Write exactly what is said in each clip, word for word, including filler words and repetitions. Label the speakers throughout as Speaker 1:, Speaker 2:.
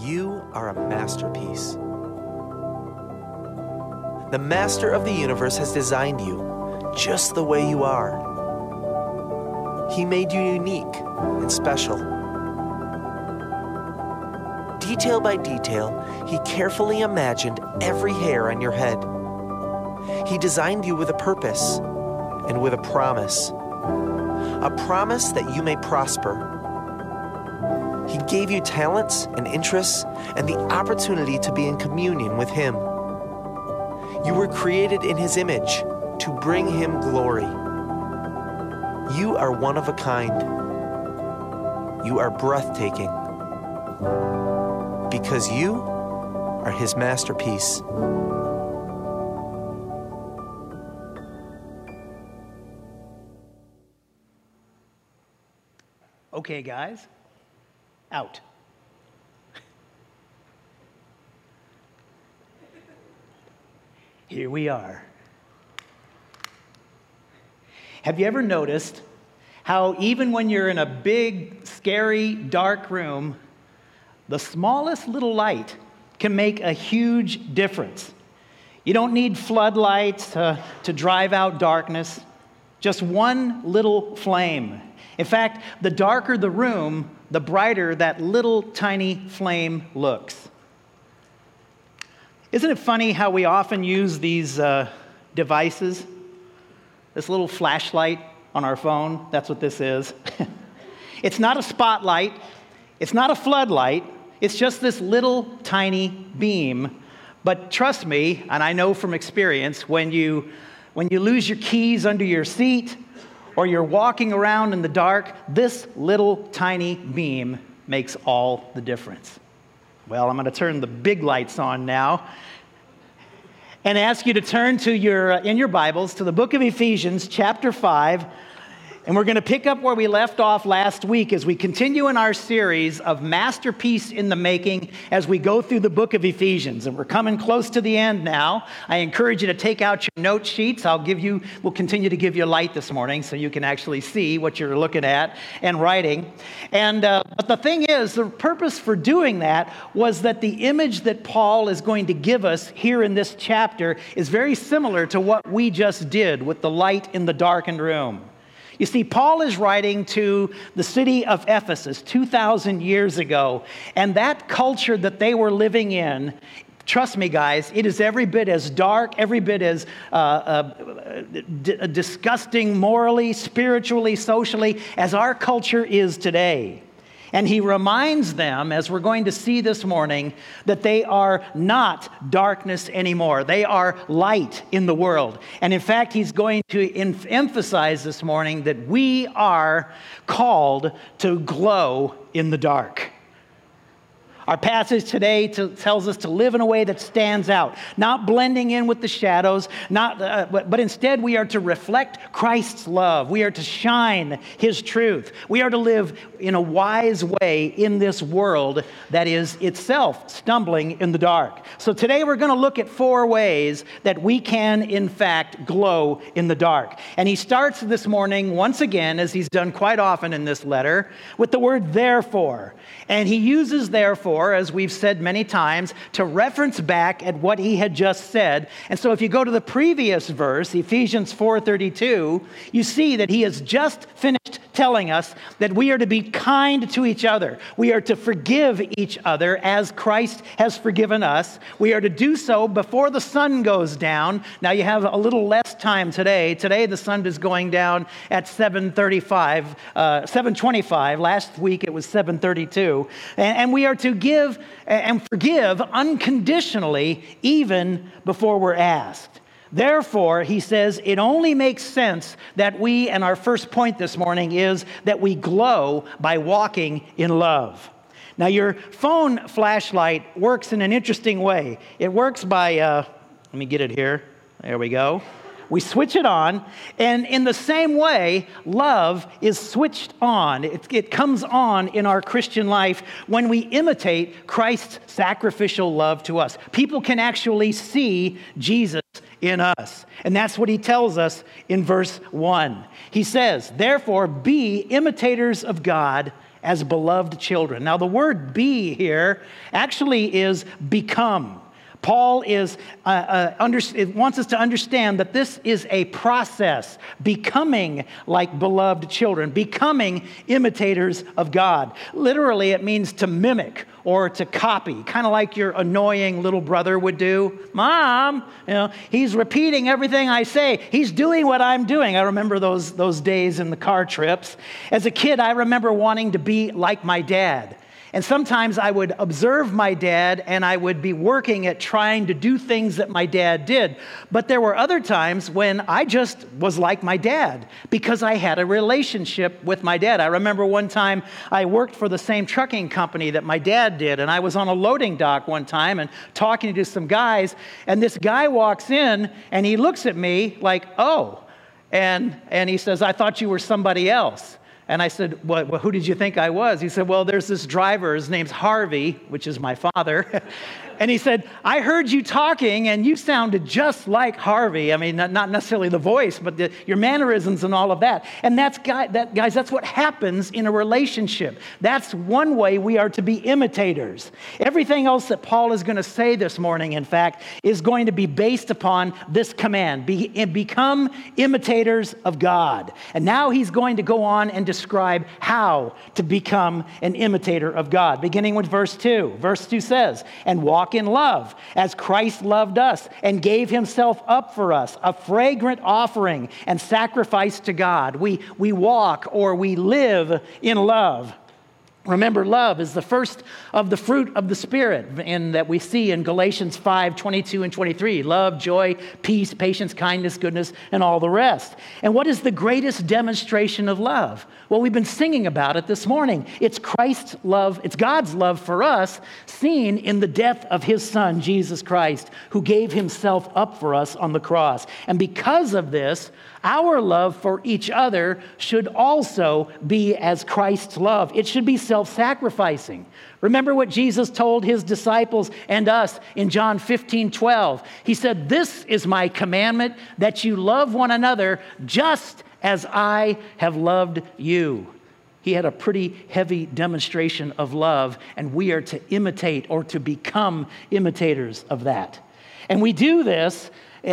Speaker 1: You are a masterpiece. The master of the universe has designed you just the way you are. He made you unique and special. Detail by detail, he carefully imagined every hair on your head. He designed you with a purpose and with a promise. A promise that you may prosper. He gave you talents and interests and the opportunity to be in communion with him. You were created in his image to bring him glory. You are one of a kind. You are breathtaking because you are his masterpiece.
Speaker 2: Okay, guys, out. Here we are. Have you ever noticed how even when you're in a big, scary, dark room, the smallest little light can make a huge difference? You don't need floodlights to, to drive out darkness, just one little flame. In fact, the darker the room, the brighter that little tiny flame looks. Isn't it funny how we often use these uh, devices? This little flashlight on our phone, that's what this is. It's not a spotlight, it's not a floodlight, it's just this little tiny beam. But trust me, and I know from experience, when you, when you lose your keys under your seat, or you're walking around in the dark, this little tiny beam makes all the difference. Well, I'm going to turn the big lights on now and ask you to turn to your, uh, in your Bibles to the book of Ephesians, chapter five. And we're going to pick up where we left off last week as we continue in our series of Masterpiece in the Making as we go through the book of Ephesians. And we're coming close to the end now. I encourage you to take out your note sheets. I'll give you, we'll continue to give you a light this morning so you can actually see what you're looking at and writing. And uh, but the thing is, the purpose for doing that was that the image that Paul is going to give us here in this chapter is very similar to what we just did with the light in the darkened room. You see, Paul is writing to the city of Ephesus two thousand years ago, and that culture that they were living in, trust me, guys, it is every bit as dark, every bit as uh, uh, d- disgusting morally, spiritually, socially, as our culture is today. And he reminds them, as we're going to see this morning, that they are not darkness anymore. They are light in the world. And in fact, he's going to em- emphasize this morning that we are called to glow in the dark. Our passage today to, tells us to live in a way that stands out, not blending in with the shadows, not, uh, but, but instead we are to reflect Christ's love. We are to shine his truth. We are to live in a wise way in this world that is itself stumbling in the dark. So today we're going to look at four ways that we can, in fact, glow in the dark. And he starts this morning, once again, as he's done quite often in this letter, with the word therefore. And he uses therefore, as we've said many times, to reference back at what he had just said. And so if you go to the previous verse, Ephesians four thirty-two, you see that he has just finished telling us that we are to be kind to each other. We are to forgive each other as Christ has forgiven us. We are to do so before the sun goes down. Now you have a little less time today. Today the sun is going down at seven thirty-five, uh, seven twenty-five. Last week it was seven thirty-two. And, and we are to give and forgive unconditionally even before we're asked. Therefore, he says, it only makes sense that we, and our first point this morning is that we glow by walking in love. Now, your phone flashlight works in an interesting way. It works by, uh, let me get it here. There we go. We switch it on, and in the same way, love is switched on. It, it comes on in our Christian life when we imitate Christ's sacrificial love to us. People can actually see Jesus in us. And that's what he tells us in verse one. He says, therefore, be imitators of God as beloved children. Now, the word be here actually is become. Paul is uh, uh, under, it wants us to understand that this is a process, becoming like beloved children, becoming imitators of God. Literally, it means to mimic or to copy, kind of like your annoying little brother would do. Mom, you know, he's repeating everything I say. He's doing what I'm doing. I remember those, those days in the car trips. As a kid, I remember wanting to be like my dad. And sometimes I would observe my dad and I would be working at trying to do things that my dad did. But there were other times when I just was like my dad because I had a relationship with my dad. I remember one time I worked for the same trucking company that my dad did, and I was on a loading dock one time and talking to some guys, and this guy walks in and he looks at me like, oh, and, and he says, I thought you were somebody else. And I said, well, who did you think I was? He said, well, there's this driver. His name's Harvey, which is my father. And he said, I heard you talking, and you sounded just like Harvey. I mean, not, not necessarily the voice, but the, your mannerisms and all of that. And that's, guy, that, guys, that's what happens in a relationship. That's one way we are to be imitators. Everything else that Paul is going to say this morning, in fact, is going to be based upon this command, be, become imitators of God. And now he's going to go on and describe how to become an imitator of God, beginning with verse two. Verse two says, and walk in love as Christ loved us and gave himself up for us, a fragrant offering and sacrifice to God. We, we walk or we live in love. Remember, love is the first of the fruit of the Spirit, and that we see in Galatians five, twenty-two and twenty-three. Love, joy, peace, patience, kindness, goodness, and all the rest. And what is the greatest demonstration of love? Well, we've been singing about it this morning. It's Christ's love, it's God's love for us, seen in the death of his Son, Jesus Christ, who gave himself up for us on the cross. And because of this, our love for each other should also be as Christ's love. It should be self-sacrificing. Remember what Jesus told his disciples and us in John fifteen twelve. He said, this is my commandment, that you love one another just as I have loved you. He had a pretty heavy demonstration of love, and we are to imitate or to become imitators of that. And we do this.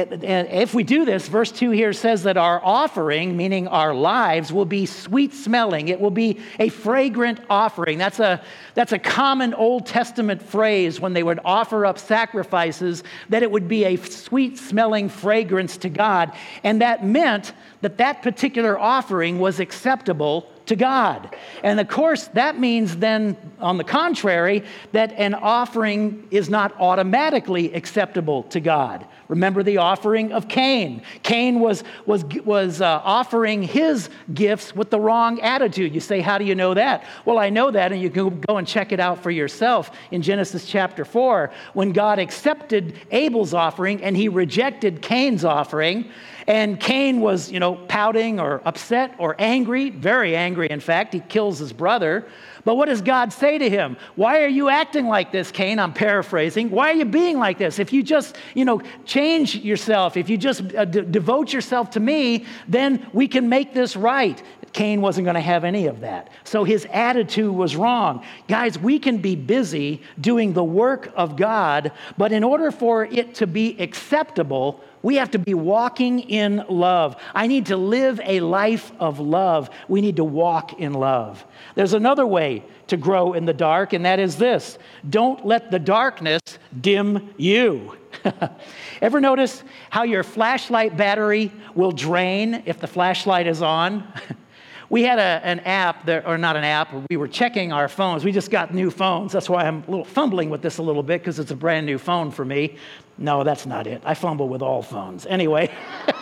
Speaker 2: If we do this, verse two here says that our offering, meaning our lives, will be sweet smelling. It will be a fragrant offering. That's a, that's a common Old Testament phrase when they would offer up sacrifices, that it would be a sweet smelling fragrance to God. And that meant that that particular offering was acceptable to God. And of course, that means then, on the contrary, that an offering is not automatically acceptable to God. Remember the offering of Cain. Cain was, was, was uh, offering his gifts with the wrong attitude. You say, how do you know that? Well, I know that, and you can go and check it out for yourself in Genesis chapter four, when God accepted Abel's offering and he rejected Cain's offering. And Cain was, you know, pouting or upset or angry, very angry, in fact. He kills his brother. But what does God say to him? Why are you acting like this, Cain? I'm paraphrasing. Why are you being like this? If you just, you know, change yourself, if you just uh, d- devote yourself to me, then we can make this right. Cain wasn't going to have any of that. So his attitude was wrong. Guys, we can be busy doing the work of God, but in order for it to be acceptable, we have to be walking in love. I need to live a life of love. We need to walk in love. There's another way to grow in the dark, and that is this: don't let the darkness dim you. Ever notice how your flashlight battery will drain if the flashlight is on? We had a, an app, there, or not an app, we were checking our phones. We just got new phones. That's why I'm a little fumbling with this a little bit, because it's a brand new phone for me. No, that's not it. I fumble with all phones. Anyway.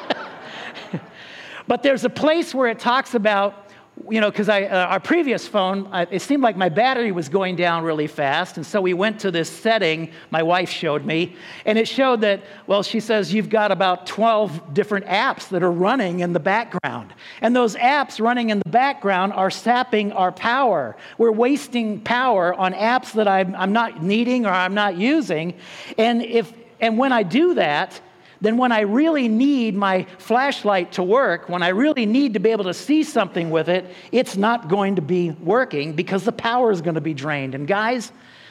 Speaker 2: But there's a place where it talks about, you know, because I uh, our previous phone, I, it seemed like my battery was going down really fast. And so we went to this setting my wife showed me. And it showed that, well, she says, you've got about twelve different apps that are running in the background. And those apps running in the background are sapping our power. We're wasting power on apps that I'm, I'm not needing or I'm not using. And if and when I do that, then when I really need my flashlight to work, when I really need to be able to see something with it, it's not going to be working because the power is going to be drained. And guys,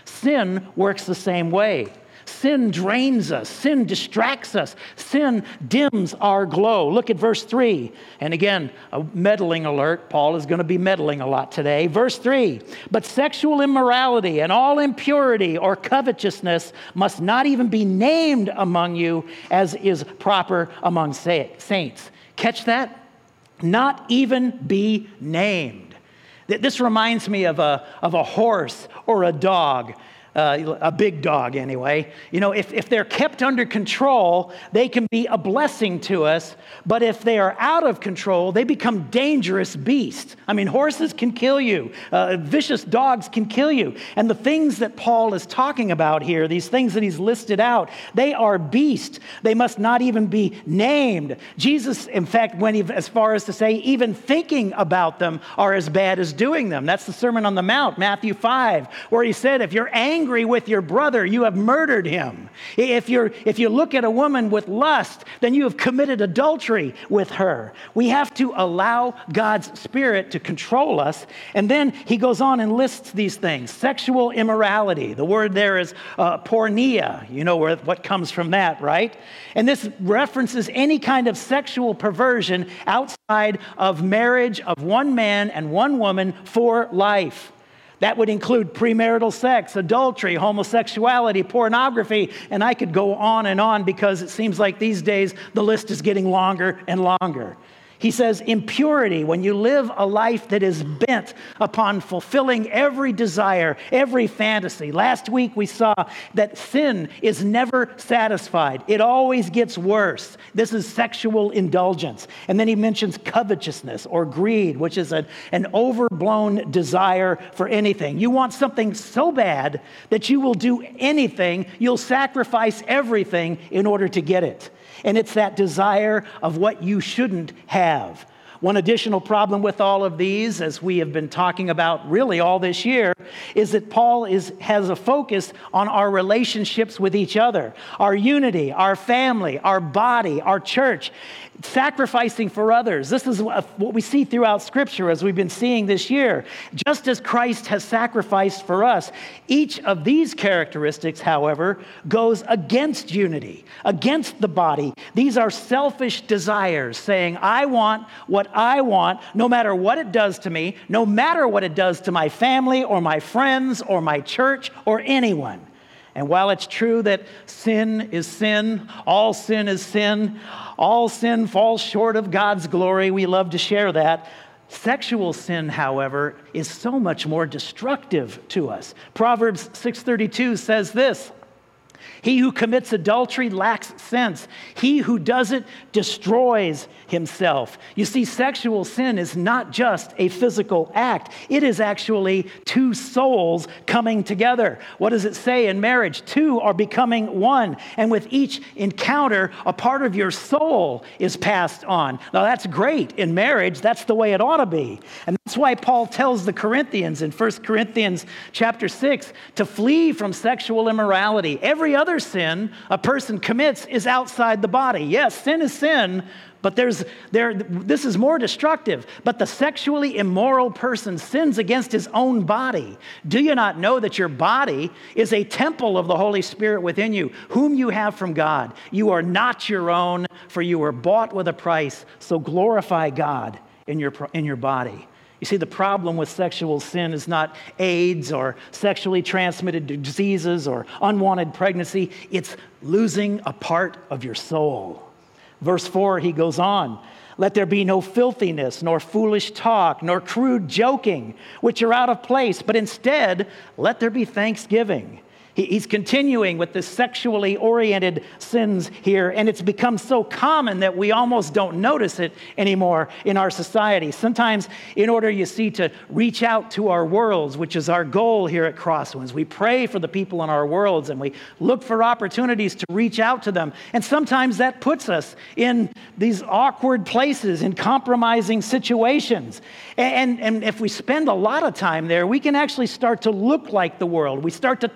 Speaker 2: sin works the same way. Sin drains us. Sin distracts us. Sin dims our glow. Look at verse three. And again, a meddling alert. Paul is going to be meddling a lot today. Verse three, but sexual immorality and all impurity or covetousness must not even be named among you as is proper among saints. Catch that? Not even be named. This reminds me of a, of a horse or a dog. Uh, a big dog anyway. You know, if, if they're kept under control, they can be a blessing to us. But if they are out of control, they become dangerous beasts. I mean, horses can kill you. Uh, vicious dogs can kill you. And the things that Paul is talking about here, these things that he's listed out, they are beasts. They must not even be named. Jesus, in fact, went as far as to say even thinking about them are as bad as doing them. That's the Sermon on the Mount, Matthew five, where he said, if you're angry with your brother, you have murdered him. If you're if you look at a woman with lust, then you have committed adultery with her. We have to allow God's Spirit to control us. And then he goes on and lists these things. Sexual immorality. The word there is uh, porneia. You know where, what comes from that, right? And this references any kind of sexual perversion outside of marriage of one man and one woman for life. That would include premarital sex, adultery, homosexuality, pornography, and I could go on and on because it seems like these days the list is getting longer and longer. He says impurity, when you live a life that is bent upon fulfilling every desire, every fantasy. Last week we saw that sin is never satisfied. It always gets worse. This is sexual indulgence. And then he mentions covetousness or greed, which is a, an overblown desire for anything. You want something so bad that you will do anything, you'll sacrifice everything in order to get it. And it's that desire of what you shouldn't have. One additional problem with all of these, as we have been talking about really all this year, is that Paul is, has a focus on our relationships with each other, our unity, our family, our body, our church, sacrificing for others. This is what we see throughout Scripture as we've been seeing this year. Just as Christ has sacrificed for us, each of these characteristics, however, goes against unity, against the body. These are selfish desires saying, I want what I want, no matter what it does to me, no matter what it does to my family or my friends or my church or anyone. And while it's true that sin is sin, all sin is sin, all sin falls short of God's glory, we love to share that. Sexual sin, however, is so much more destructive to us. Proverbs six thirty-two says this, he who commits adultery lacks sense. He who does it destroys himself. You see, sexual sin is not just a physical act. It is actually two souls coming together. What does it say in marriage? Two are becoming one. And with each encounter, a part of your soul is passed on. Now, that's great in marriage. That's the way it ought to be. And that's why Paul tells the Corinthians in First Corinthians chapter six to flee from sexual immorality. Every other sin a person commits is outside the body. Yes, sin is sin, but there's there this is more destructive. But the sexually immoral person sins against his own body. Do you not know that your body is a temple of the Holy Spirit within you, whom you have from God? You are not your own, for you were bought with a price. So glorify God in your in your body. You see, the problem with sexual sin is not AIDS or sexually transmitted diseases or unwanted pregnancy. It's losing a part of your soul. Verse four, he goes on, let there be no filthiness, nor foolish talk, nor crude joking, which are out of place, but instead, let there be thanksgiving. He's continuing with the sexually oriented sins here, and it's become so common that we almost don't notice it anymore in our society. Sometimes, in order, you see, to reach out to our worlds, which is our goal here at Crosswinds, we pray for the people in our worlds, and we look for opportunities to reach out to them. And sometimes that puts us in these awkward places, in compromising situations. And, and if we spend a lot of time there, we can actually start to look like the world. We start to talk like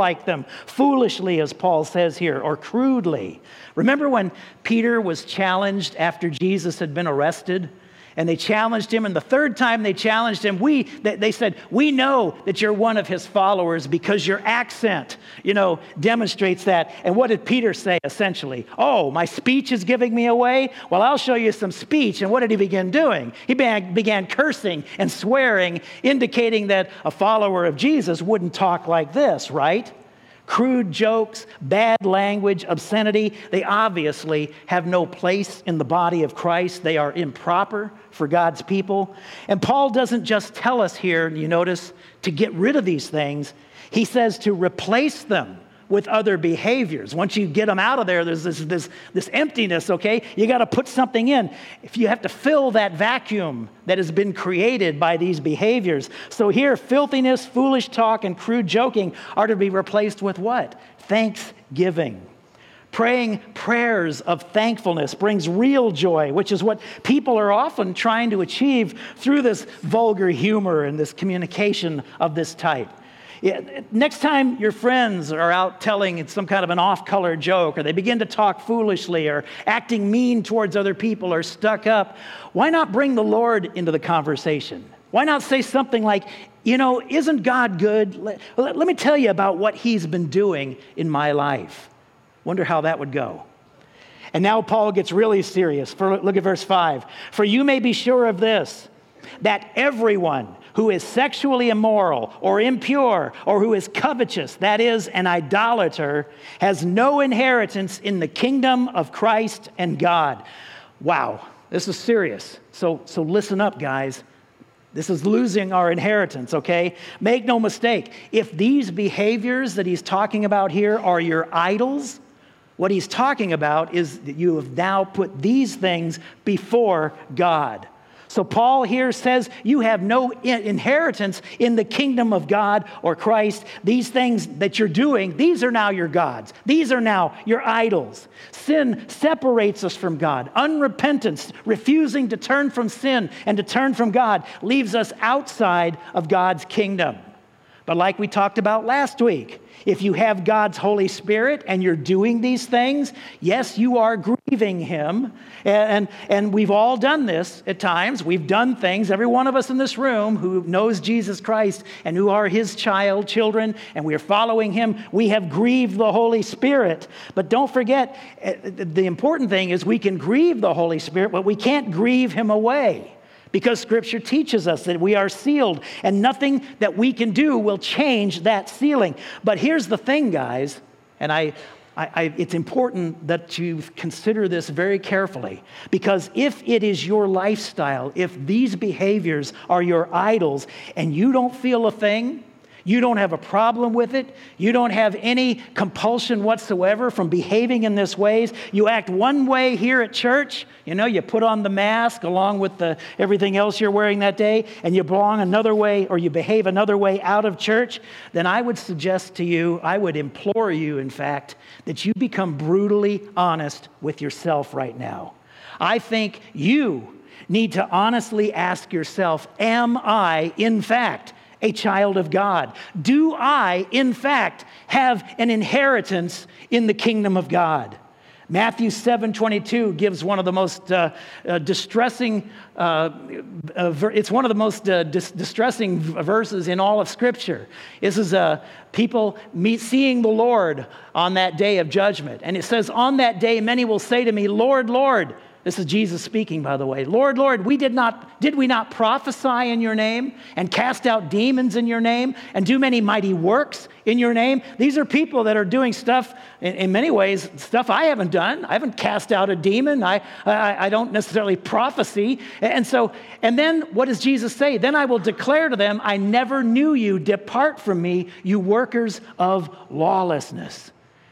Speaker 2: like them, foolishly, as Paul says here, or crudely. Remember when Peter was challenged after Jesus had been arrested? And they challenged him, and the third time they challenged him, we they, they said, we know that you're one of his followers because your accent, you know, demonstrates that. And what did Peter say, essentially? Oh, my speech is giving me away? Well, I'll show you some speech. And what did he begin doing? He began, began cursing and swearing, indicating that a follower of Jesus wouldn't talk like this, right? Crude jokes, bad language, obscenity, they obviously have no place in the body of Christ. They are improper for God's people. And Paul doesn't just tell us here, you notice, to get rid of these things. He says to replace them with other behaviors. Once you get them out of there, there's this, this, this emptiness, okay? You got to put something in. If you have to fill that vacuum that has been created by these behaviors. So here, filthiness, foolish talk, and crude joking are to be replaced with what? Thanksgiving. Praying prayers of thankfulness brings real joy, which is what people are often trying to achieve through this vulgar humor and this communication of this type. Yeah, next time your friends are out telling some kind of an off-color joke, or they begin to talk foolishly, or acting mean towards other people, or stuck up, why not bring the Lord into the conversation? Why not say something like, you know, isn't God good? Let, let, let me tell you about what he's been doing in my life. Wonder how that would go. And now Paul gets really serious. For, look at verse five. For you may be sure of this, that everyone who is sexually immoral or impure or who is covetous, that is, an idolater, has no inheritance in the kingdom of Christ and God. Wow, this is serious. So, so listen up, guys. This is losing our inheritance, okay? Make no mistake. If these behaviors that he's talking about here are your idols, what he's talking about is that you have now put these things before God. So Paul here says you have no inheritance in the kingdom of God or Christ. These things that you're doing, these are now your gods. These are now your idols. Sin separates us from God. Unrepentance, refusing to turn from sin and to turn from God, leaves us outside of God's kingdom. But like we talked about last week, if you have God's Holy Spirit and you're doing these things, yes, you are grieving him. And, and we've all done this at times. We've done things, every one of us in this room who knows Jesus Christ and who are his child, children, and we are following him, we have grieved the Holy Spirit. But don't forget, the important thing is we can grieve the Holy Spirit, but we can't grieve him away. Because Scripture teaches us that we are sealed and nothing that we can do will change that sealing. But here's the thing, guys, and I, I, I, it's important that you consider this very carefully. Because if it is your lifestyle, if these behaviors are your idols and you don't feel a thing, you don't have a problem with it. You don't have any compulsion whatsoever from behaving in this ways. You act one way here at church. You know, you put on the mask along with the everything else you're wearing that day, and you belong another way or you behave another way out of church. Then I would suggest to you, I would implore you, in fact, that you become brutally honest with yourself right now. I think you need to honestly ask yourself, am I, in fact, a child of God? Do I, in fact, have an inheritance in the kingdom of God? Matthew seven twenty-two gives one of the most uh, uh, distressing, uh, uh, ver- it's one of the most uh, dis- distressing verses in all of Scripture. This is uh, people meet, seeing the Lord on that day of judgment. And it says, on that day, many will say to me, Lord, Lord. This is Jesus speaking, by the way. Lord, Lord, we did not, did we not prophesy in your name and cast out demons in your name and do many mighty works in your name? These are people that are doing stuff, in, in many ways, stuff I haven't done. I haven't cast out a demon. I, I, I don't necessarily prophesy. And so, and then what does Jesus say? Then I will declare to them, I never knew you. Depart from me, you workers of lawlessness.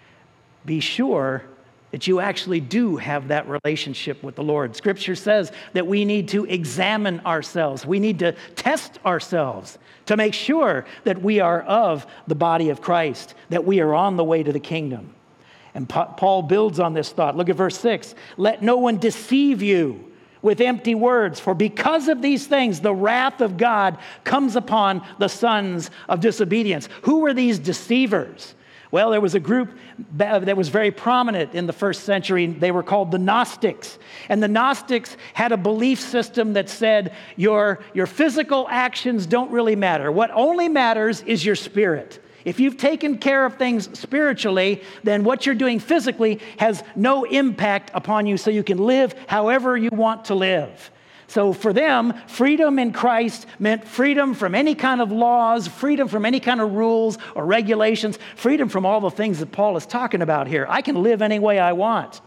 Speaker 2: Be sure that you actually do have that relationship with the Lord. Scripture says that we need to examine ourselves. We need to test ourselves to make sure that we are of the body of Christ, that we are on the way to the kingdom. And Paul builds on this thought. Look at verse six. Let no one deceive you with empty words, for because of these things, the wrath of God comes upon the sons of disobedience. Who were these deceivers? Well, there was a group that was very prominent in the first century. They were called the Gnostics. And the Gnostics had a belief system that said your, your physical actions don't really matter. What only matters is your spirit. If you've taken care of things spiritually, then what you're doing physically has no impact upon you, so you can live however you want to live. So for them, freedom in Christ meant freedom from any kind of laws, freedom from any kind of rules or regulations, freedom from all the things that Paul is talking about here. I can live any way I want.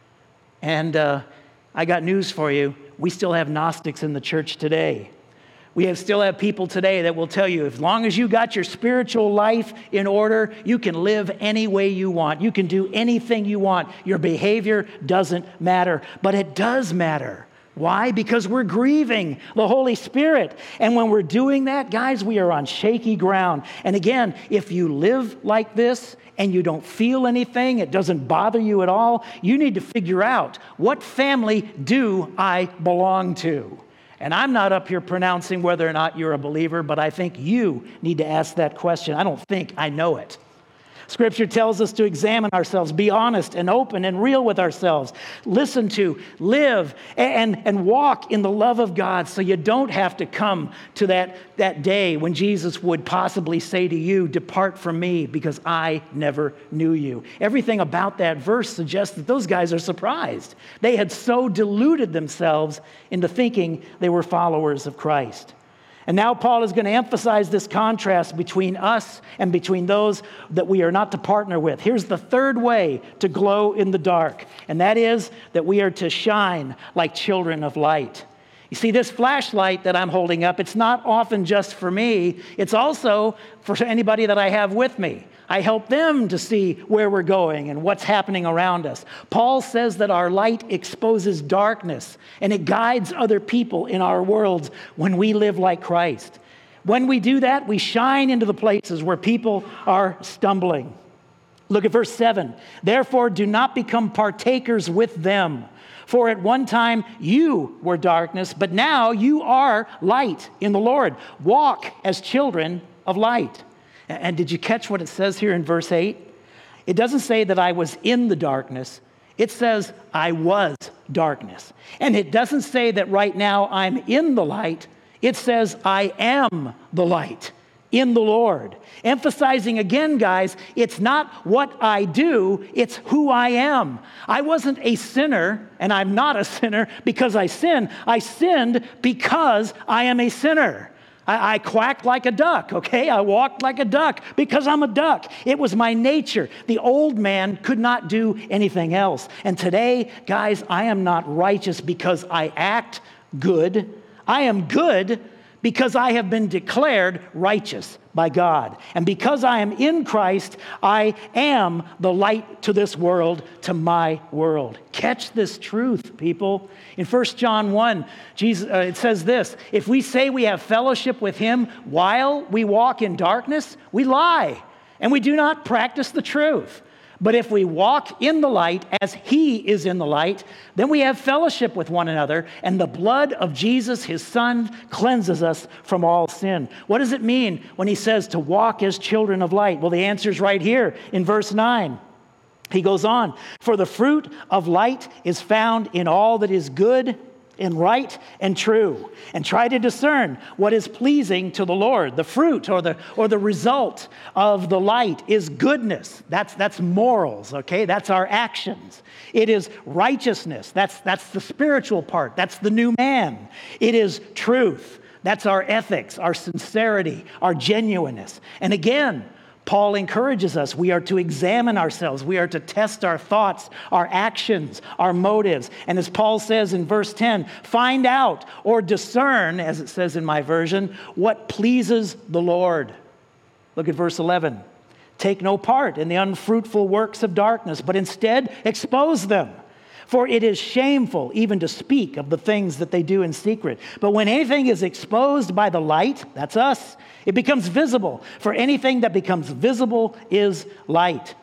Speaker 2: And uh, I got news for you. We still have Gnostics in the church today. We have, still have people today that will tell you, as long as you got your spiritual life in order, you can live any way you want. You can do anything you want. Your behavior doesn't matter. But it does matter. Why? Because we're grieving the Holy Spirit. And when we're doing that, guys, we are on shaky ground. And again, if you live like this and you don't feel anything, it doesn't bother you at all, you need to figure out, what family do I belong to? And I'm not up here pronouncing whether or not you're a believer, but I think you need to ask that question. I don't think, I know it. Scripture tells us to examine ourselves, be honest and open and real with ourselves. Listen to, live, and, and walk in the love of God, so you don't have to come to that, that day when Jesus would possibly say to you, depart from me because I never knew you. Everything about that verse suggests that those guys are surprised. They had so deluded themselves into thinking they were followers of Christ. And now Paul is going to emphasize this contrast between us and between those that we are not to partner with. Here's the third way to glow in the dark, and that is that we are to shine like children of light. You see, this flashlight that I'm holding up, it's not often just for me. It's also for anybody that I have with me. I help them to see where we're going and what's happening around us. Paul says that our light exposes darkness, and it guides other people in our worlds when we live like Christ. When we do that, we shine into the places where people are stumbling. Look at verse seven. Therefore, do not become partakers with them. For at one time you were darkness, but now you are light in the Lord. Walk as children of light. And did you catch what it says here in verse eight? It doesn't say that I was in the darkness. It says I was darkness. And it doesn't say that right now I'm in the light. It says I am the light in the Lord. Emphasizing again, guys, it's not what I do, it's who I am. I wasn't a sinner, and I'm not a sinner because I sin. I sinned because I am a sinner. I, I quacked like a duck, okay? I walked like a duck because I'm a duck. It was my nature. The old man could not do anything else. And today, guys, I am not righteous because I act good. I am good because I have been declared righteous by God. And because I am in Christ, I am the light to this world, to my world. Catch this truth, people. In First John one, Jesus, uh, it says this, if we say we have fellowship with him while we walk in darkness, we lie, and we do not practice the truth. But if we walk in the light as he is in the light, then we have fellowship with one another, and the blood of Jesus, his son, cleanses us from all sin. What does it mean when he says to walk as children of light? Well, the answer is right here in verse nine. He goes on, for the fruit of light is found in all that is good and right and true, and try to discern what is pleasing to the Lord. The fruit or the or the result of the light is goodness. That's that's morals, okay? That's our actions. It is righteousness. That's that's the spiritual part. That's the new man. It is truth. That's our ethics, our sincerity, our genuineness. And again, Paul encourages us. We are to examine ourselves. We are to test our thoughts, our actions, our motives. And as Paul says in verse ten, find out or discern, as it says in my version, what pleases the Lord. Look at verse eleven. Take no part in the unfruitful works of darkness, but instead expose them. For it is shameful even to speak of the things that they do in secret. But when anything is exposed by the light, that's us, it becomes visible. For anything that becomes visible is light.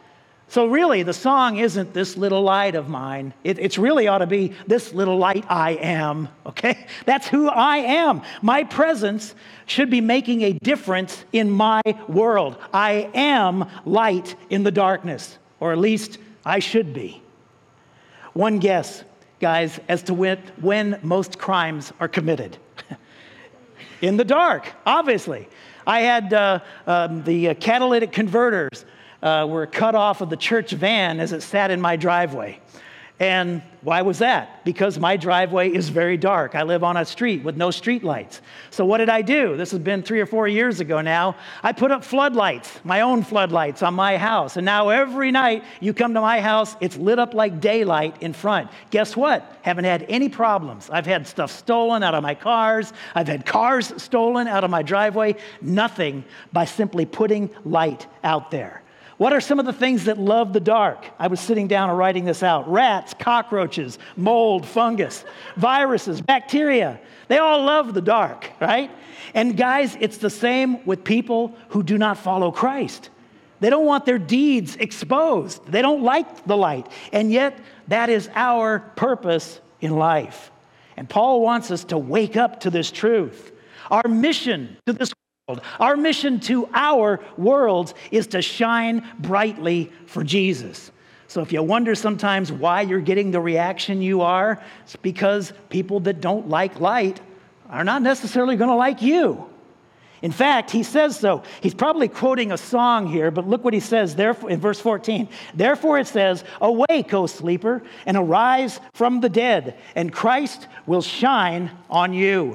Speaker 2: So really, the song isn't "This Little Light of Mine." It, it's really ought to be "This Little Light I Am," okay? That's who I am. My presence should be making a difference in my world. I am light in the darkness, or at least I should be. One guess, guys, as to when, when most crimes are committed. In the dark, obviously. I had uh, um, the uh, catalytic converters Uh, were cut off of the church van as it sat in my driveway. And why was that? Because my driveway is very dark. I live on a street with no street lights. So what did I do? This has been three or four years ago now. I put up floodlights, my own floodlights on my house. And now every night you come to my house, it's lit up like daylight in front. Guess what? Haven't had any problems. I've had stuff stolen out of my cars. I've had cars stolen out of my driveway. Nothing by simply putting light out there. What are some of the things that love the dark? I was sitting down and writing this out. Rats, cockroaches, mold, fungus, viruses, bacteria. They all love the dark, right? And guys, it's the same with people who do not follow Christ. They don't want their deeds exposed. They don't like the light. And yet, that is our purpose in life. And Paul wants us to wake up to this truth. Our mission to this Our mission to our worlds is to shine brightly for Jesus. So if you wonder sometimes why you're getting the reaction you are, it's because people that don't like light are not necessarily going to like you. In fact, he says so. He's probably quoting a song here, but look what he says there in verse fourteen. Therefore it says, "Awake, O sleeper, and arise from the dead, and Christ will shine on you."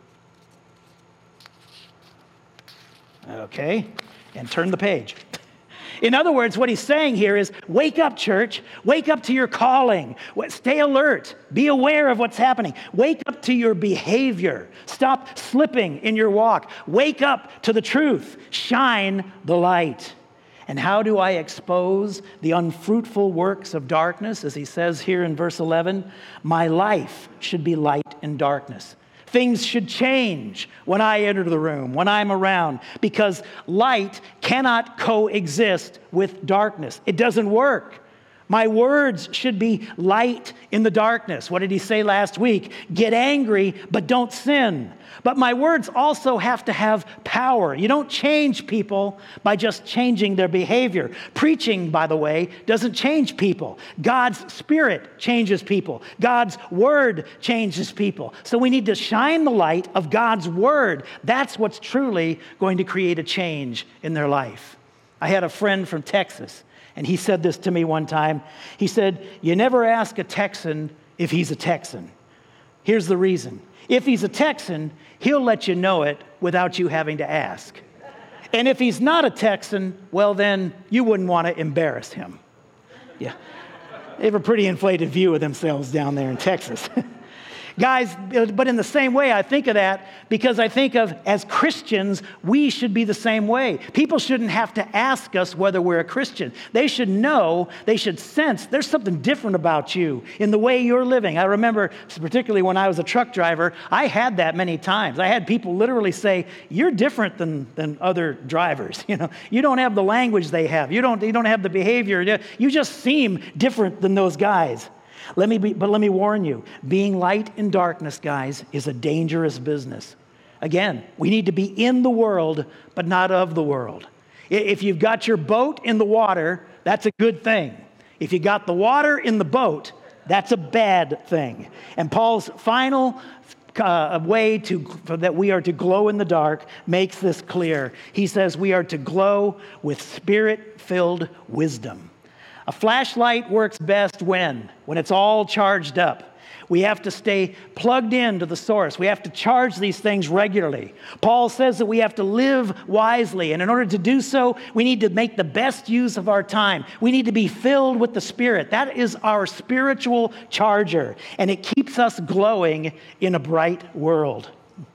Speaker 2: Okay, and turn the page. In other words, what he's saying here is, wake up, church. Wake up to your calling. Stay alert. Be aware of what's happening. Wake up to your behavior. Stop slipping in your walk. Wake up to the truth. Shine the light. And how do I expose the unfruitful works of darkness? As he says here in verse eleven, my life should be light in darkness. Things should change when I enter the room, when I'm around, because light cannot coexist with darkness. It doesn't work. My words should be light in the darkness. What did he say last week? Get angry, but don't sin. But my words also have to have power. You don't change people by just changing their behavior. Preaching, by the way, doesn't change people. God's Spirit changes people. God's Word changes people. So we need to shine the light of God's Word. That's what's truly going to create a change in their life. I had a friend from Texas, and he said this to me one time. He said, you never ask a Texan if he's a Texan. Here's the reason. If he's a Texan, he'll let you know it without you having to ask. And if he's not a Texan, well, then you wouldn't want to embarrass him. Yeah. They have a pretty inflated view of themselves down there in Texas. Guys, but in the same way, I think of that because I think of, as Christians, we should be the same way. People shouldn't have to ask us whether we're a Christian. They should know, they should sense there's something different about you in the way you're living. I remember, particularly when I was a truck driver, I had that many times. I had people literally say, you're different than, than other drivers. You know, you don't have the language they have. You don't, you don't have the behavior. You just seem different than those guys. Let me be, but let me warn you, being light in darkness, guys, is a dangerous business. Again, we need to be in the world, but not of the world. If you've got your boat in the water, that's a good thing. If you got the water in the boat, that's a bad thing. And Paul's final uh, way to that we are to glow in the dark makes this clear. He says we are to glow with Spirit-filled wisdom. A flashlight works best when? When it's all charged up. We have to stay plugged in to the source. We have to charge these things regularly. Paul says that we have to live wisely, and in order to do so, we need to make the best use of our time. We need to be filled with the Spirit. That is our spiritual charger, and it keeps us glowing in a bright world,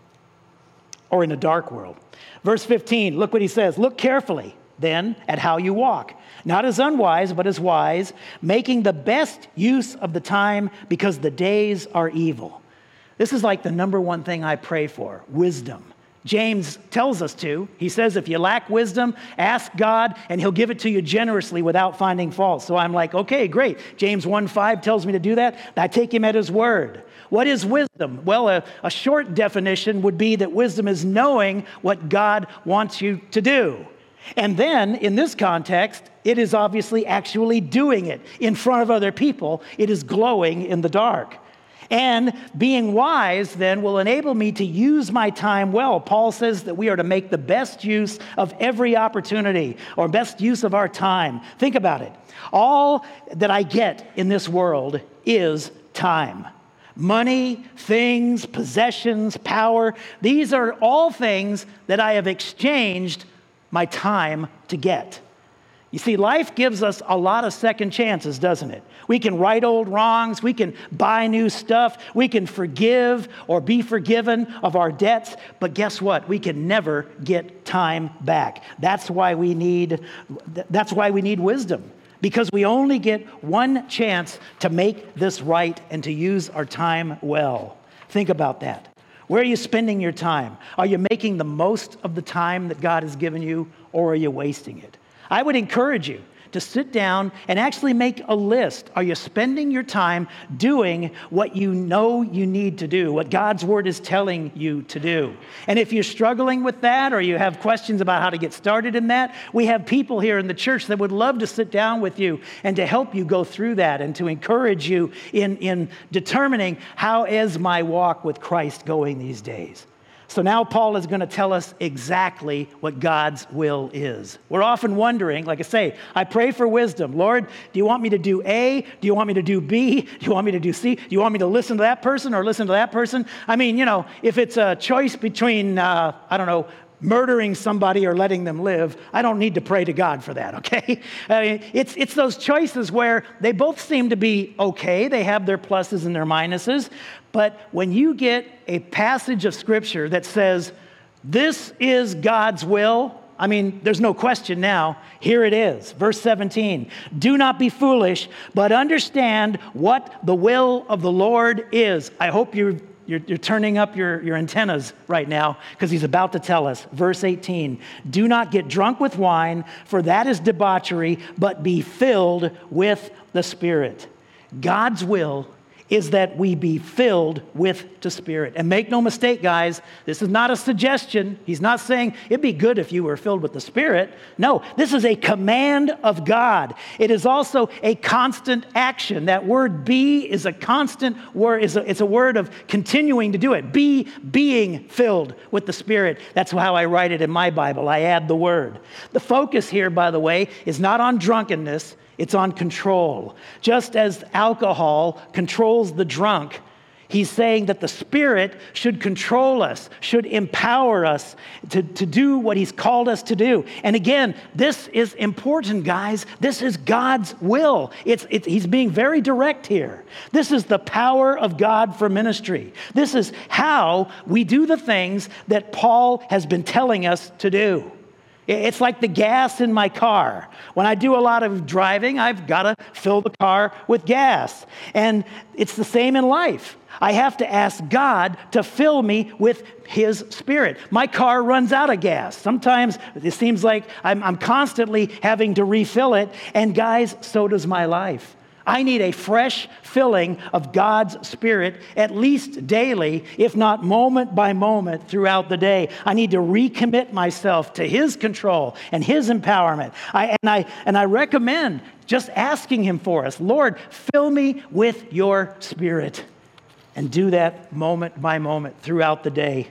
Speaker 2: or in a dark world. Verse fifteen, look what he says. Look carefully, then, at how you walk. Not as unwise, but as wise, making the best use of the time because the days are evil. This is like the number one thing I pray for, wisdom. James tells us to. He says, if you lack wisdom, ask God, and he'll give it to you generously without finding fault. So I'm like, okay, great. James one five tells me to do that. I take him at his word. What is wisdom? Well, a, a short definition would be that wisdom is knowing what God wants you to do. And then, in this context, it is obviously actually doing it in front of other people. It is glowing in the dark. And being wise, then, will enable me to use my time well. Paul says that we are to make the best use of every opportunity, or best use of our time. Think about it. All that I get in this world is time. Money, things, possessions, power, these are all things that I have exchanged my time to get. You see, life gives us a lot of second chances, doesn't it? We can right old wrongs. We can buy new stuff. We can forgive or be forgiven of our debts. But guess what? We can never get time back. That's why we need, that's why we need wisdom. Because we only get one chance to make this right and to use our time well. Think about that. Where are you spending your time? Are you making the most of the time that God has given you, or are you wasting it? I would encourage you to sit down and actually make a list. Are you spending your time doing what you know you need to do, what God's Word is telling you to do? And if you're struggling with that, or you have questions about how to get started in that, we have people here in the church that would love to sit down with you and to help you go through that and to encourage you in, in determining how is my walk with Christ going these days. So now Paul is going to tell us exactly what God's will is. We're often wondering, like I say, I pray for wisdom. Lord, do you want me to do A? Do you want me to do B? Do you want me to do C? Do you want me to listen to that person or listen to that person? I mean, you know, if it's a choice between, uh, I don't know, murdering somebody or letting them live, I don't need to pray to God for that, okay? I mean, it's, it's those choices where they both seem to be okay. They have their pluses and their minuses. But when you get a passage of Scripture that says, this is God's will, I mean, there's no question now. Here it is, verse seventeen. Do not be foolish, but understand what the will of the Lord is. I hope you're You're, you're turning up your, your antennas right now, because he's about to tell us. Verse eighteen, do not get drunk with wine, for that is debauchery, but be filled with the Spirit. God's will is that we be filled with the Spirit. And make no mistake, guys, this is not a suggestion. He's not saying it'd be good if you were filled with the Spirit. No, this is a command of God. It is also a constant action. That word be is a constant word. It's a, it's a word of continuing to do it. Be being filled with the Spirit. That's how I write it in my Bible. I add the word. The focus here, by the way, is not on drunkenness. It's on control. Just as alcohol controls the drunk, he's saying that the Spirit should control us, should empower us to, to do what he's called us to do. And again, this is important, guys. This is God's will. It's, it's, he's being very direct here. This is the power of God for ministry. This is how we do the things that Paul has been telling us to do. It's like the gas in my car. When I do a lot of driving, I've got to fill the car with gas. And it's the same in life. I have to ask God to fill me with His Spirit. My car runs out of gas. Sometimes it seems like I'm, I'm constantly having to refill it. And guys, so does my life. I need a fresh filling of God's Spirit at least daily, if not moment by moment throughout the day. I need to recommit myself to His control and His empowerment. I, and, I, and I recommend just asking Him for us. Lord, fill me with your Spirit. And do that moment by moment throughout the day.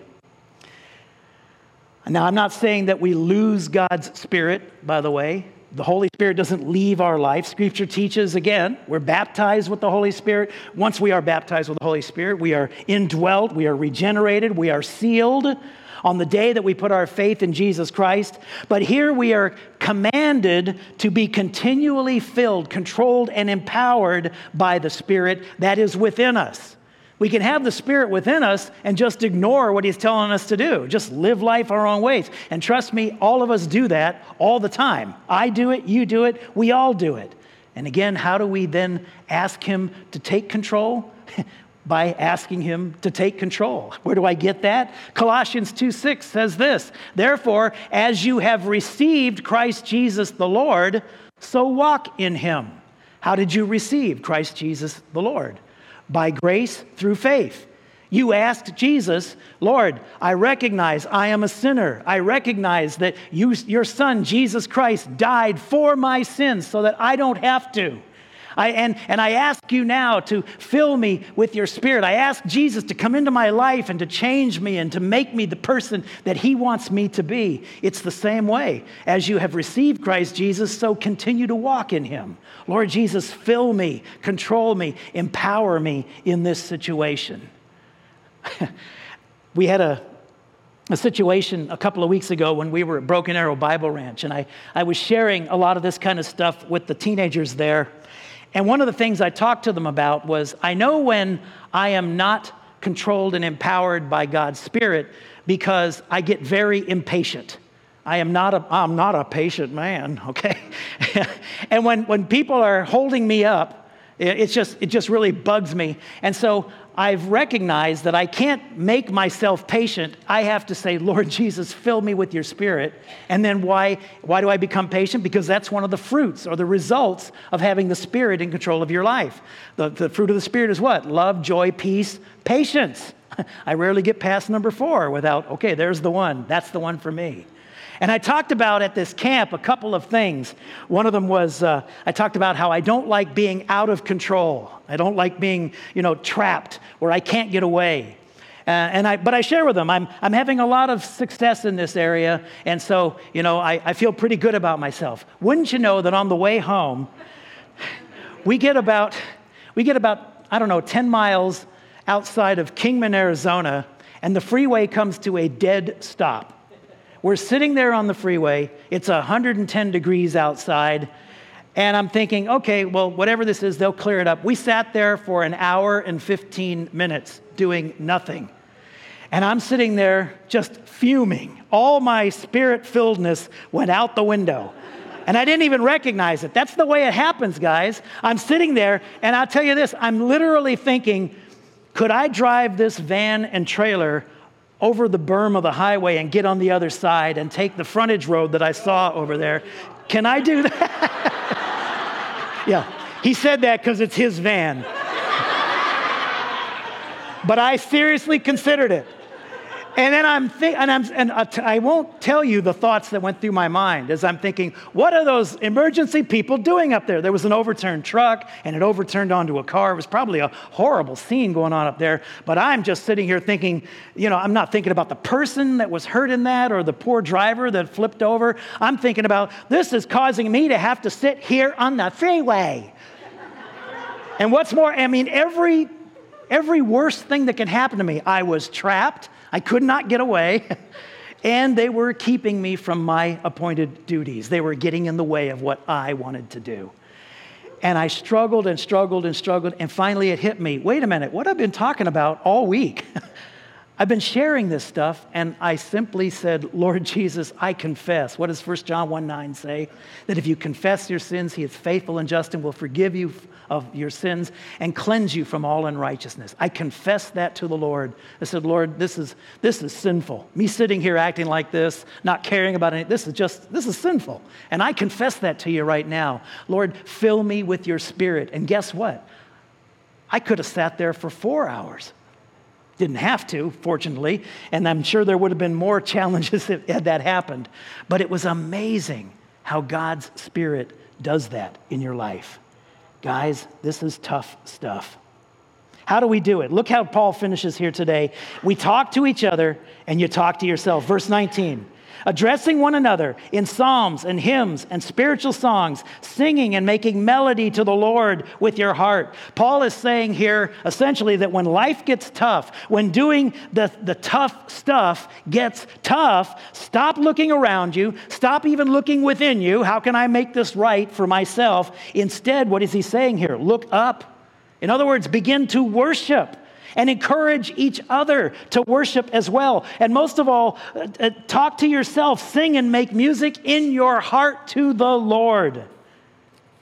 Speaker 2: Now, I'm not saying that we lose God's Spirit, by the way. The Holy Spirit doesn't leave our life. Scripture teaches, again, we're baptized with the Holy Spirit. Once we are baptized with the Holy Spirit, we are indwelt, we are regenerated, we are sealed on the day that we put our faith in Jesus Christ. But here we are commanded to be continually filled, controlled, and empowered by the Spirit that is within us. We can have the Spirit within us and just ignore what He's telling us to do. Just live life our own ways. And trust me, all of us do that all the time. I do it, you do it, we all do it. And again, how do we then ask Him to take control? by asking him to take control. Where do I get that? Colossians two six says this, therefore, as you have received Christ Jesus the Lord, so walk in him. How did you receive Christ Jesus the Lord? By grace through faith. You asked Jesus, Lord, I recognize I am a sinner. I recognize that you, your son, Jesus Christ, died for my sins so that I don't have to. I, and, and I ask you now to fill me with your Spirit. I ask Jesus to come into my life and to change me and to make me the person that he wants me to be. It's the same way. As you have received Christ Jesus, so continue to walk in him. Lord Jesus, fill me, control me, empower me in this situation. We had a, a situation a couple of weeks ago when we were at Broken Arrow Bible Ranch, and I, I was sharing a lot of this kind of stuff with the teenagers there. And one of the things I talked to them about was, I know when I am not controlled and empowered by God's Spirit because I get very impatient. I am not a, I'm not a patient man, okay? And when, when people are holding me up, it's just, it just really bugs me. And so I've recognized that I can't make myself patient. I have to say, Lord Jesus, fill me with your Spirit. And then why, why do I become patient? Because that's one of the fruits or the results of having the Spirit in control of your life. The, the fruit of the Spirit is what? Love, joy, peace, patience. I rarely get past number four without, okay, there's the one. That's the one for me. And I talked about at this camp a couple of things. One of them was, uh, I talked about how I don't like being out of control. I don't like being, you know, trapped where I can't get away. Uh, and I, but I share with them, I'm, I'm having a lot of success in this area. And so, you know, I, I feel pretty good about myself. Wouldn't you know that on the way home, we get about, we get about, I don't know, ten miles outside of Kingman, Arizona, and the freeway comes to a dead stop. We're sitting there on the freeway. It's one hundred ten degrees outside. And I'm thinking, okay, well, whatever this is, they'll clear it up. We sat there for an hour and fifteen minutes doing nothing. And I'm sitting there just fuming. All my spirit-filledness went out the window. And I didn't even recognize it. That's the way it happens, guys. I'm sitting there, and I'll tell you this. I'm literally thinking, could I drive this van and trailer over the berm of the highway and get on the other side and take the frontage road that I saw over there? Can I do that? Yeah, he said that because it's his van. But I seriously considered it. And then I'm thinking, and, I'm, and I won't tell you the thoughts that went through my mind as I'm thinking, what are those emergency people doing up there? There was an overturned truck, and it overturned onto a car. It was probably a horrible scene going on up there. But I'm just sitting here thinking, you know, I'm not thinking about the person that was hurt in that or the poor driver that flipped over. I'm thinking about, this is causing me to have to sit here on the freeway. And what's more, I mean, every, every worst thing that can happen to me, I was trapped. I could not get away, and they were keeping me from my appointed duties. They were getting in the way of what I wanted to do. And I struggled and struggled and struggled, and finally it hit me. Wait a minute, what I've been talking about all week, I've been sharing this stuff, and I simply said, Lord Jesus, I confess. What does First John one nine say? That if you confess your sins, he is faithful and just and will forgive you of your sins and cleanse you from all unrighteousness. I confessed that to the Lord. I said, Lord, this is this is sinful. Me sitting here acting like this, not caring about anything, this is just, this is sinful. And I confess that to you right now. Lord, fill me with your Spirit. And guess what? I could have sat there for four hours. Didn't have to, fortunately, and I'm sure there would have been more challenges had that happened. But it was amazing how God's Spirit does that in your life. Guys, this is tough stuff. How do we do it? Look how Paul finishes here today. We talk to each other and you talk to yourself. Verse nineteen. Addressing one another in psalms and hymns and spiritual songs, singing and making melody to the Lord with your heart. Paul is saying here essentially that when life gets tough, when doing the, the tough stuff gets tough, stop looking around you, stop even looking within you. How can I make this right for myself? Instead, what is he saying here? Look up. In other words, begin to worship. And encourage each other to worship as well. And most of all, uh, talk to yourself, sing and make music in your heart to the Lord.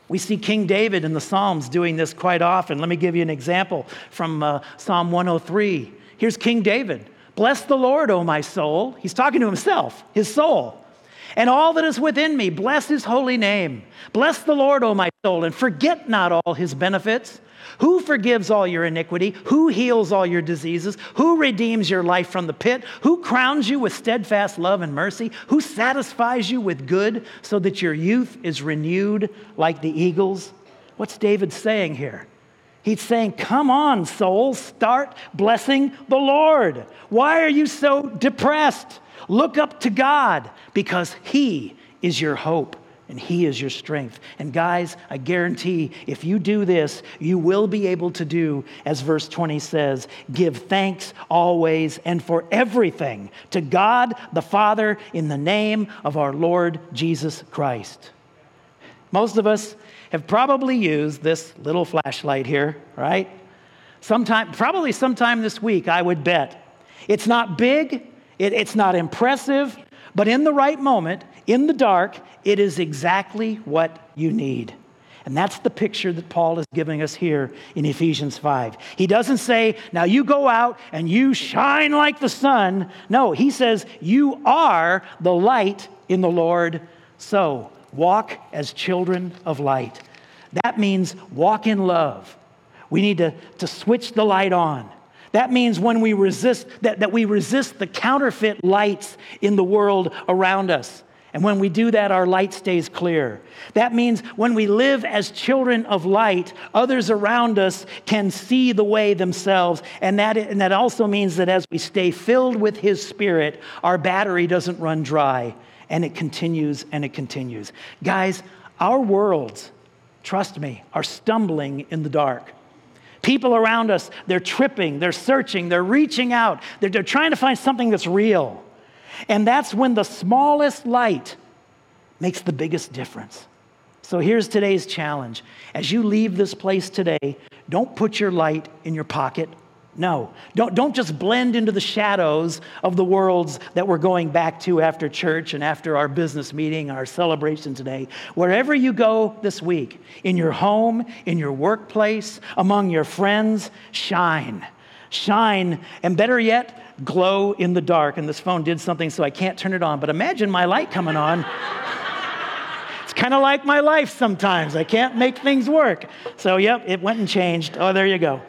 Speaker 2: We see King David in the Psalms doing this quite often. Let me give you an example from uh, Psalm one oh three. Here's King David. Bless the Lord, O my soul. He's talking to himself, his soul. And all that is within me, bless his holy name. Bless the Lord, O my soul, and forget not all his benefits. Who forgives all your iniquity? Who heals all your diseases? Who redeems your life from the pit? Who crowns you with steadfast love and mercy? Who satisfies you with good so that your youth is renewed like the eagles? What's David saying here? He's saying, come on, soul, start blessing the Lord. Why are you so depressed? Look up to God because he is your hope and he is your strength. And guys, I guarantee if you do this, you will be able to do, as verse twenty says, give thanks always and for everything to God the Father in the name of our Lord Jesus Christ. Most of us have probably used this little flashlight here, right? Sometime, probably sometime this week, I would bet. It's not big, it, it's not impressive, but in the right moment, in the dark, it is exactly what you need. And that's the picture that Paul is giving us here in Ephesians five. He doesn't say, now you go out and you shine like the sun. No, he says, you are the light in the Lord. So walk as children of light. That means walk in love. We need to, to switch the light on. That means when we resist, that, that we resist the counterfeit lights in the world around us. And when we do that, our light stays clear. That means when we live as children of light, others around us can see the way themselves. And that, and that also means that as we stay filled with His Spirit, our battery doesn't run dry. And it continues and it continues. Guys, our worlds, trust me, are stumbling in the dark. People around us, they're tripping, they're searching, they're reaching out. They're, they're trying to find something that's real. And that's when the smallest light makes the biggest difference. So here's today's challenge. As you leave this place today, don't put your light in your pocket. No, don't, don't just blend into the shadows of the worlds that we're going back to after church and after our business meeting, our celebration today. Wherever you go this week, in your home, in your workplace, among your friends, shine. Shine, and better yet, glow in the dark. And this phone did something so I can't turn it on, but imagine my light coming on. It's kind of like my life sometimes. I can't make things work. So yep, it went and changed. Oh, there you go.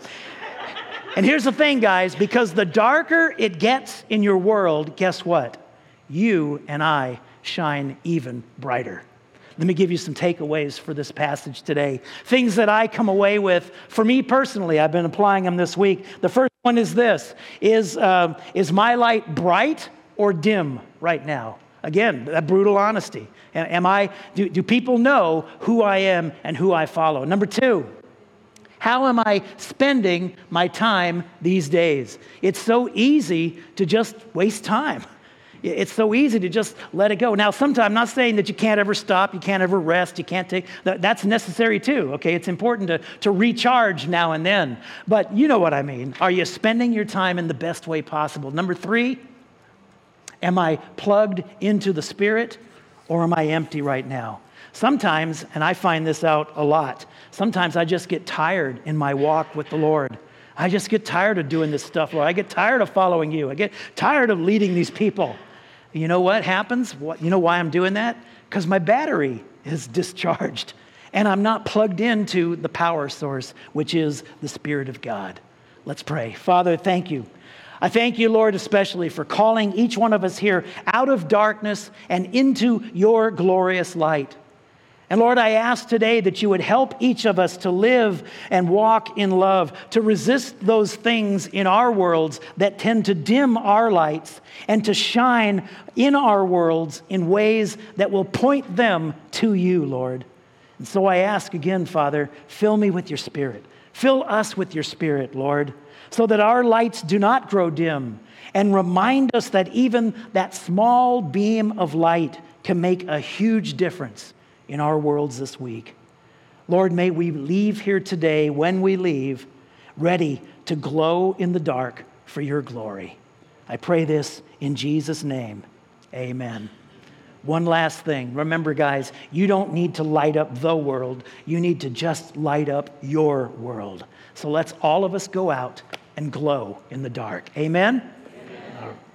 Speaker 2: And here's the thing, guys, because the darker it gets in your world, guess what? You and I shine even brighter. Let me give you some takeaways for this passage today. Things that I come away with, for me personally, I've been applying them this week. The first one is this, is, uh, is my light bright or dim right now? Again, that brutal honesty. Am I, do, do people know who I am and who I follow? Number two, how am I spending my time these days? It's so easy to just waste time. It's so easy to just let it go. Now, sometimes I'm not saying that you can't ever stop, you can't ever rest, you can't take, that, that's necessary too, okay? It's important to, to recharge now and then. But you know what I mean. Are you spending your time in the best way possible? Number three, am I plugged into the Spirit or am I empty right now? Sometimes, and I find this out a lot, sometimes I just get tired in my walk with the Lord. I just get tired of doing this stuff, Lord. I get tired of following you. I get tired of leading these people. You know what happens? What, you know why I'm doing that? Because my battery is discharged and I'm not plugged into the power source, which is the Spirit of God. Let's pray. Father, thank you. I thank you, Lord, especially for calling each one of us here out of darkness and into your glorious light. And Lord, I ask today that you would help each of us to live and walk in love, to resist those things in our worlds that tend to dim our lights and to shine in our worlds in ways that will point them to you, Lord. And so I ask again, Father, fill me with your Spirit. Fill us with your Spirit, Lord, so that our lights do not grow dim, and remind us that even that small beam of light can make a huge difference in our worlds this week. Lord, may we leave here today, when we leave, ready to glow in the dark for your glory. I pray this in Jesus' name. Amen. One last thing. Remember, guys, you don't need to light up the world. You need to just light up your world. So let's all of us go out and glow in the dark. Amen? Amen.